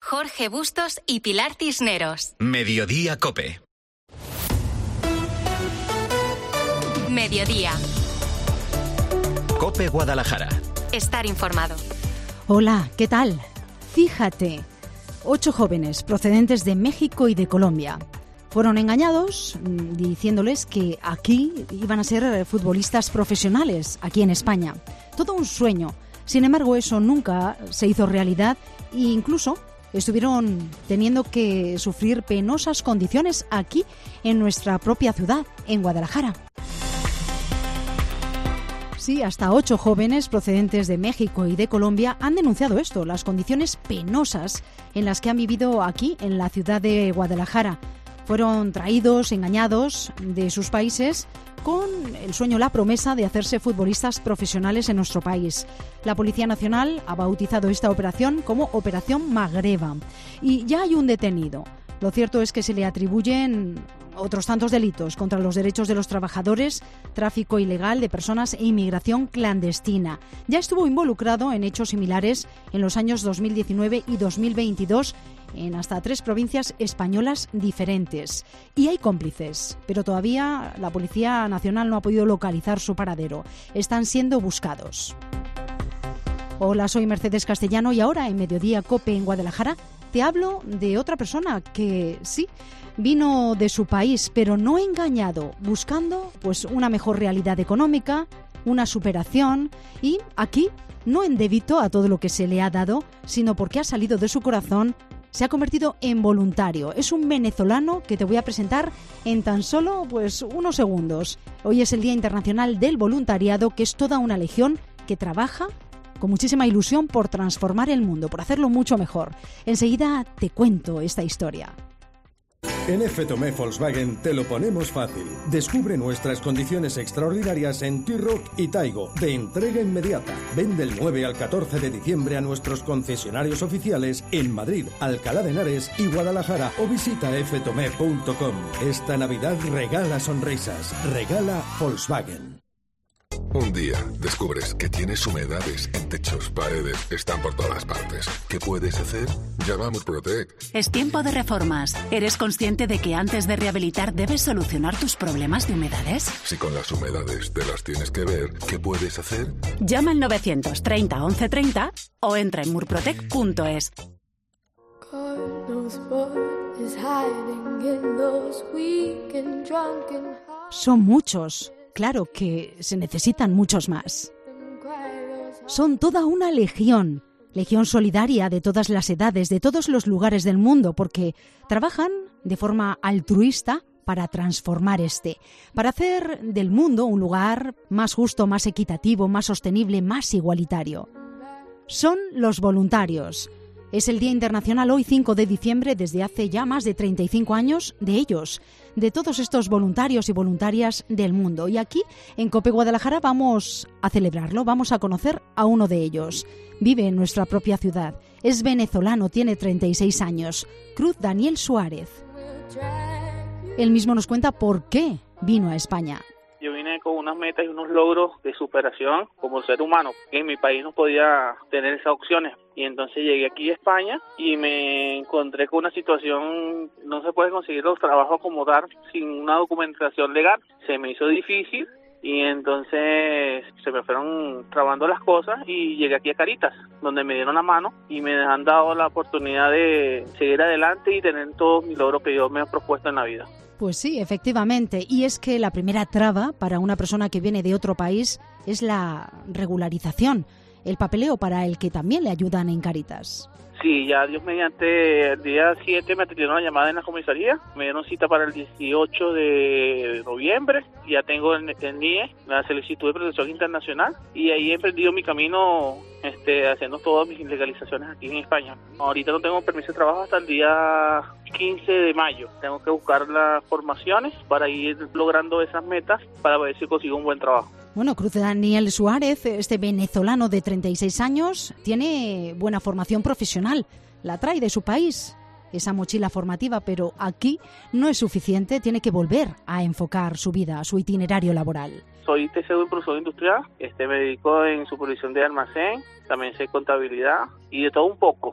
Jorge Bustos y Pilar Cisneros. Mediodía COPE. Mediodía. COPE Guadalajara. Estar informado. Hola, ¿qué tal? Fíjate, 8 jóvenes procedentes de México y de Colombia fueron engañados diciéndoles que aquí iban a ser futbolistas profesionales, aquí en España. Todo un sueño. Sin embargo, eso nunca se hizo realidad e incluso estuvieron teniendo que sufrir penosas condiciones aquí en nuestra propia ciudad, en Guadalajara. Sí, hasta 8 jóvenes procedentes de México y de Colombia han denunciado esto, las condiciones penosas en las que han vivido aquí, en la ciudad de Guadalajara. Fueron traídos, engañados de sus países con el sueño, la promesa de hacerse futbolistas profesionales en nuestro país. La Policía Nacional ha bautizado esta operación como Operación Magreba y ya hay un detenido. Lo cierto es que se le atribuyen otros tantos delitos contra los derechos de los trabajadores, tráfico ilegal de personas e inmigración clandestina. Ya estuvo involucrado en hechos similares en los años 2019 y 2022 en hasta 3 provincias españolas diferentes. Y hay cómplices, pero todavía la Policía Nacional no ha podido localizar su paradero. Están siendo buscados. Hola, soy Mercedes Castellano y ahora en Mediodía COPE en Guadalajara te hablo de otra persona que sí, vino de su país, pero no engañado, buscando pues una mejor realidad económica, una superación y aquí no en débito a todo lo que se le ha dado, sino porque ha salido de su corazón, se ha convertido en voluntario. Es un venezolano que te voy a presentar en tan solo pues unos segundos. Hoy es el Día Internacional del Voluntariado, que es toda una legión que trabaja con muchísima ilusión por transformar el mundo, por hacerlo mucho mejor. Enseguida te cuento esta historia. En F-Tomé Volkswagen te lo ponemos fácil. Descubre nuestras condiciones extraordinarias en T-Roc y Taigo, de entrega inmediata. Ven del 9 al 14 de diciembre a nuestros concesionarios oficiales en Madrid, Alcalá de Henares y Guadalajara o visita ftomé.com. Esta Navidad regala sonrisas, regala Volkswagen. Un día descubres que tienes humedades en techos, paredes, están por todas partes. ¿Qué puedes hacer? Llama a Murprotec. Es tiempo de reformas. ¿Eres consciente de que antes de rehabilitar debes solucionar tus problemas de humedades? Si con las humedades te las tienes que ver, ¿qué puedes hacer? Llama al 930 1130 o entra en murprotec.es. Son muchos. Claro que se necesitan muchos más. Son toda una legión solidaria de todas las edades, de todos los lugares del mundo, porque trabajan de forma altruista para transformar para hacer del mundo un lugar más justo, más equitativo, más sostenible, más igualitario. Son los voluntarios. Es el Día Internacional hoy, 5 de diciembre, desde hace ya más de 35 años de ellos, de todos estos voluntarios y voluntarias del mundo. Y aquí, en COPE Guadalajara, vamos a celebrarlo, vamos a conocer a uno de ellos. Vive en nuestra propia ciudad, es venezolano, tiene 36 años, Cruz Daniel Suárez. Él mismo nos cuenta por qué vino a España. Yo vine con unas metas y unos logros de superación como ser humano. En mi país no podía tener esas opciones. Y entonces llegué aquí a España y me encontré con una situación, no se puede conseguir los trabajos como tal sin una documentación legal. Se me hizo difícil y entonces se me fueron trabando las cosas y llegué aquí a Caritas, donde me dieron la mano y me han dado la oportunidad de seguir adelante y tener todos mis logros que yo me he propuesto en la vida. Pues sí, efectivamente. Y es que la primera traba para una persona que viene de otro país es la regularización, el papeleo para el que también le ayudan en Caritas. Sí, ya Dios mediante, el día 7 me atendieron la llamada en la comisaría, me dieron cita para el 18 de noviembre, ya tengo el NIE, la solicitud de protección internacional, y ahí he emprendido mi camino haciendo todas mis legalizaciones aquí en España. Ahorita no tengo permiso de trabajo hasta el día 15 de mayo. Tengo que buscar las formaciones para ir logrando esas metas para ver si consigo un buen trabajo. Bueno, Cruz Daniel Suárez, este venezolano de 36 años, tiene buena formación profesional. La trae de su país, esa mochila formativa, pero aquí no es suficiente. Tiene que volver a enfocar su vida, su itinerario laboral. Soy TCU en producción industrial, me dedico en supervisión de almacén, también sé contabilidad y de todo un poco.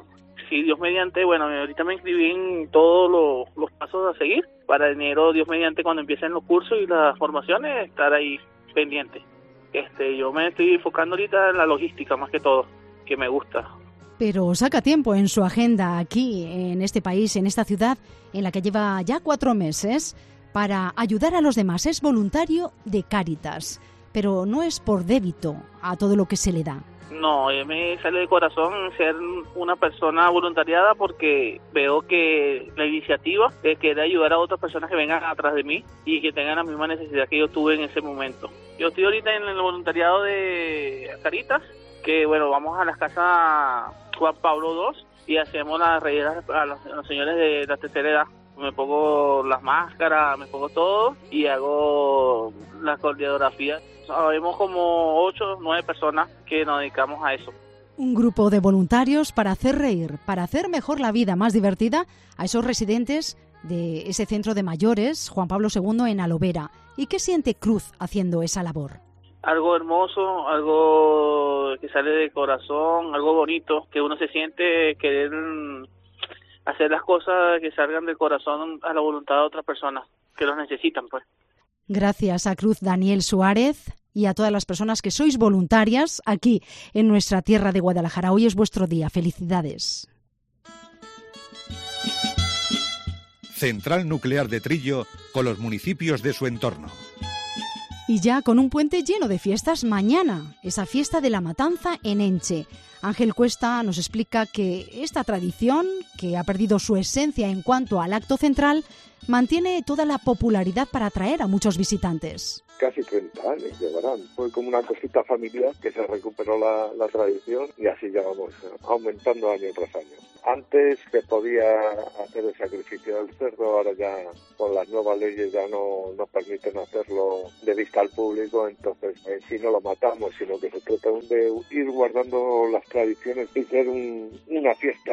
si Dios mediante, bueno, ahorita me inscribí en todos los pasos a seguir. Para enero, Dios mediante, cuando empiecen los cursos y las formaciones, estar ahí pendiente. Yo me estoy enfocando ahorita en la logística más que todo, que me gusta. Pero saca tiempo en su agenda aquí, en este país, en esta ciudad, en la que lleva ya 4 meses, para ayudar a los demás. Es voluntario de Cáritas, pero no es por débito a todo lo que se le da. No, me sale de corazón ser una persona voluntariada porque veo que la iniciativa es que de ayudar a otras personas que vengan atrás de mí y que tengan la misma necesidad que yo tuve en ese momento. Yo estoy ahorita en el voluntariado de Cáritas, que bueno, vamos a las casas Juan Pablo II y hacemos las rellenas a los señores de la tercera edad. Me pongo las máscaras, me pongo todo y hago la coreografía. Sabemos como 8 o 9 personas que nos dedicamos a eso. Un grupo de voluntarios para hacer reír, para hacer mejor la vida más divertida a esos residentes de ese centro de mayores, Juan Pablo II, en Alovera. ¿Y qué siente Cruz haciendo esa labor? Algo hermoso, algo que sale del corazón, algo bonito, que uno se siente querer hacer las cosas que salgan del corazón a la voluntad de otras personas que los necesitan, pues. Gracias a Cruz Daniel Suárez y a todas las personas que sois voluntarias aquí en nuestra tierra de Guadalajara. Hoy es vuestro día. Felicidades. Central Nuclear de Trillo con los municipios de su entorno. Y ya con un puente lleno de fiestas mañana, esa fiesta de la Matanza en Enche. Ángel Cuesta nos explica que esta tradición, que ha perdido su esencia en cuanto al acto central, mantiene toda la popularidad para atraer a muchos visitantes. Casi 30 años llevarán. Fue como una cosita familiar que se recuperó la tradición y así ya vamos aumentando año tras año. Antes se podía hacer el sacrificio del cerdo, ahora ya con las nuevas leyes ya no nos permiten hacerlo de vista al público, entonces en sí no lo matamos, sino que se trata de ir guardando las tradiciones y ser una fiesta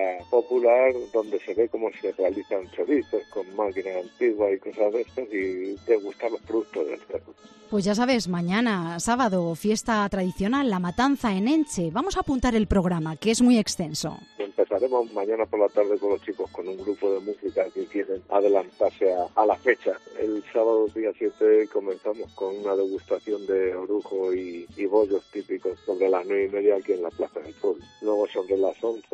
popular donde se ve cómo se realizan chorizos con máquinas antiguas y cosas de estas y degustar los productos del cerdo. Pues ya sabes, mañana, sábado, fiesta tradicional, la Matanza en Enche. Vamos a apuntar el programa, que es muy extenso. Empezaremos mañana por la tarde con los chicos con un grupo de música que quieren adelantarse a la fecha. El sábado día 7 comenzamos con una degustación de orujo y bollos típicos sobre las 9:30 aquí en la Plaza del Pueblo. Luego sobre las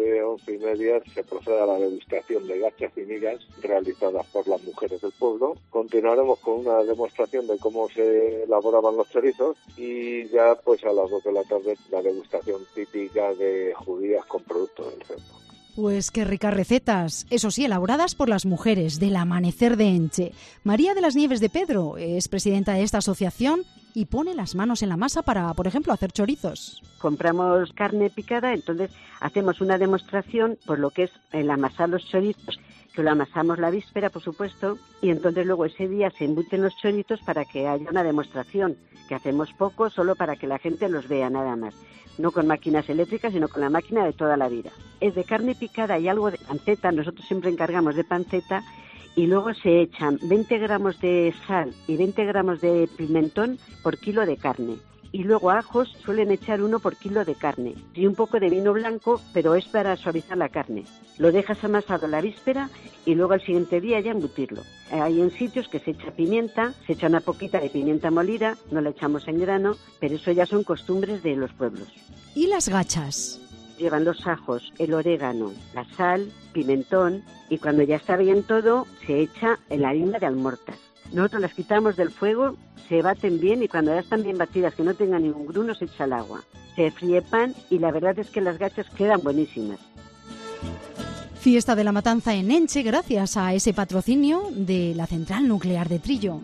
11:30 se procede a la degustación de gachas y migas realizadas por las mujeres del pueblo. Continuaremos con una demostración de cómo se elaboraban los chorizos y ya pues a las 2 de la tarde la degustación típica de judías con productos del cerdo. Pues qué ricas recetas, eso sí, elaboradas por las mujeres del Amanecer de Enche. María de las Nieves de Pedro es presidenta de esta asociación y pone las manos en la masa para, por ejemplo, hacer chorizos. Compramos carne picada, entonces hacemos una demostración por lo que es el amasar los chorizos, que lo amasamos la víspera, por supuesto, y entonces luego ese día se embuten los chorizos para que haya una demostración, que hacemos poco solo para que la gente los vea nada más. No con máquinas eléctricas, sino con la máquina de toda la vida. Es de carne picada y algo de panceta, nosotros siempre encargamos de panceta, y luego se echan 20 gramos de sal y 20 gramos de pimentón por kilo de carne. Y luego ajos suelen echar 1 por kilo de carne y un poco de vino blanco, pero es para suavizar la carne. Lo dejas amasado la víspera y luego al siguiente día ya embutirlo. Hay en sitios que se echa pimienta, se echa una poquita de pimienta molida, no la echamos en grano, pero eso ya son costumbres de los pueblos. ¿Y las gachas? Llevan los ajos, el orégano, la sal, pimentón y cuando ya está bien todo se echa la harina de almortas. Nosotros las quitamos del fuego, se baten bien y cuando ya están bien batidas, que no tengan ningún gruno, se echa el agua. Se fríe pan y la verdad es que las gachas quedan buenísimas. Fiesta de la Matanza en Enche gracias a ese patrocinio de la Central Nuclear de Trillo.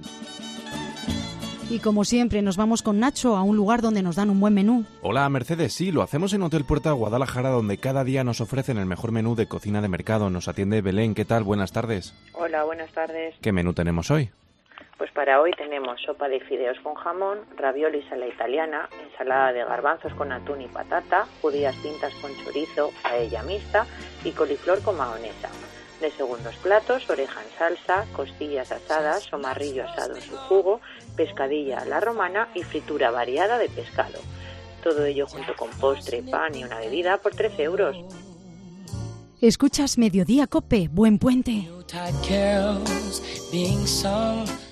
Y como siempre nos vamos con Nacho a un lugar donde nos dan un buen menú. Hola Mercedes, sí, lo hacemos en Hotel Puerta Guadalajara, donde cada día nos ofrecen el mejor menú de cocina de mercado. Nos atiende Belén, ¿qué tal? Buenas tardes. Hola, buenas tardes. ¿Qué menú tenemos hoy? Pues para hoy tenemos sopa de fideos con jamón, raviolis a la italiana, ensalada de garbanzos con atún y patata, judías pintas con chorizo, paella mixta y coliflor con mahonesa. De segundos platos, oreja en salsa, costillas asadas, somarrillo asado en su jugo, pescadilla a la romana y fritura variada de pescado. Todo ello junto con postre, pan y una bebida por 13 euros. Escuchas Mediodía Cope. Buen puente.